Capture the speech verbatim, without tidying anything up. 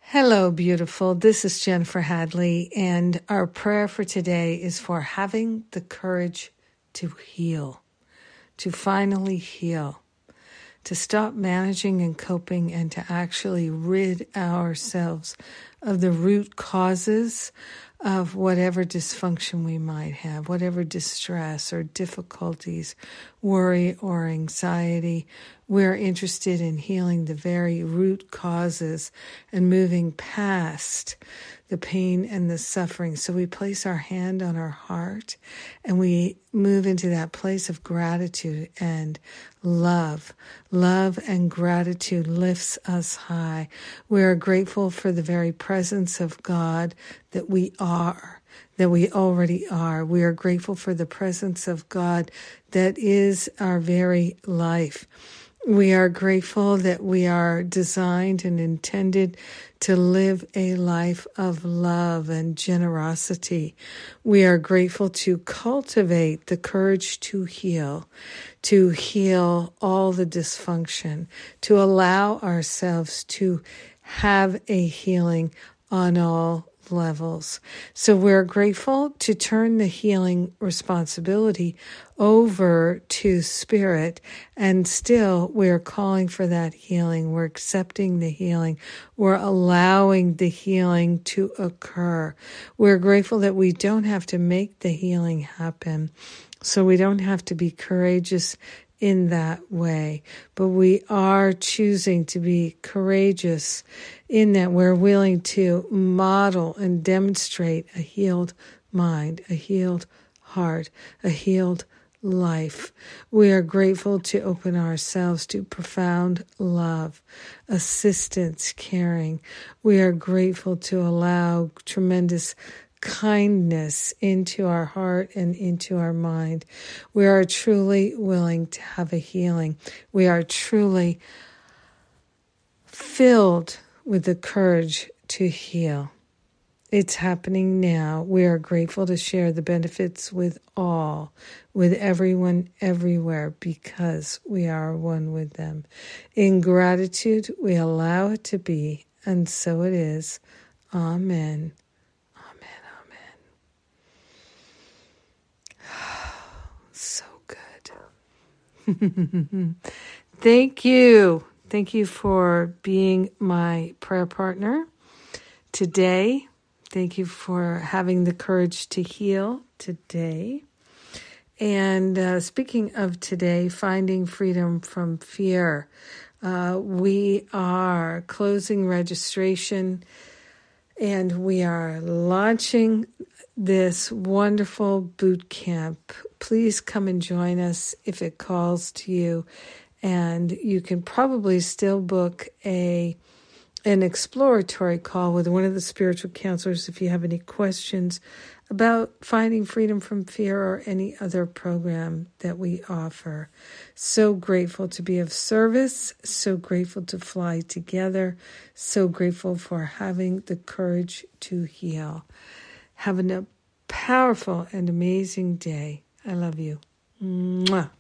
Hello, beautiful. This is Jennifer Hadley, and our prayer for today is for having the courage to heal, to finally heal, to stop managing and coping, and to actually rid ourselves of the root causes of whatever dysfunction we might have, whatever distress or difficulties, worry or anxiety. We're interested in healing the very root causes and moving past the pain and the suffering. So we place our hand on our heart and we move into that place of gratitude and love. Love and gratitude lifts us high. We are grateful for the very presence of God that we are, that we already are. We are grateful for the presence of God that is our very life. We are grateful that we are designed and intended to live a life of love and generosity. We are grateful to cultivate the courage to heal, to heal all the dysfunction, to allow ourselves to have a healing on all levels. So we're grateful to turn the healing responsibility over to Spirit, and still we're calling for that healing. We're accepting the healing. We're allowing the healing to occur. We're grateful that we don't have to make the healing happen, so we don't have to be courageous in that way, but we are choosing to be courageous in that we're willing to model and demonstrate a healed mind, a healed heart, a healed life. We are grateful to open ourselves to profound love, assistance, caring. We are grateful to allow tremendous kindness into our heart and into our mind. We are truly willing to have a healing. We are truly filled with the courage to heal. It's happening now. We are grateful to share the benefits with all, with everyone, everywhere, because we are one with them. In gratitude, we allow it to be, and so it is. Amen. So good. Thank you. Thank you for being my prayer partner today. Thank you for having the courage to heal today. And uh, speaking of today, finding freedom from fear, uh, we are closing registration and we are launching this wonderful boot camp. Please come and join us if it calls to you. And you can probably still book a an exploratory call with one of the spiritual counselors if you have any questions about finding freedom from fear or any other program that we offer. So grateful to be of service, so grateful to fly together, so grateful for having the courage to heal. Have a powerful and amazing day. I love you. Mwah.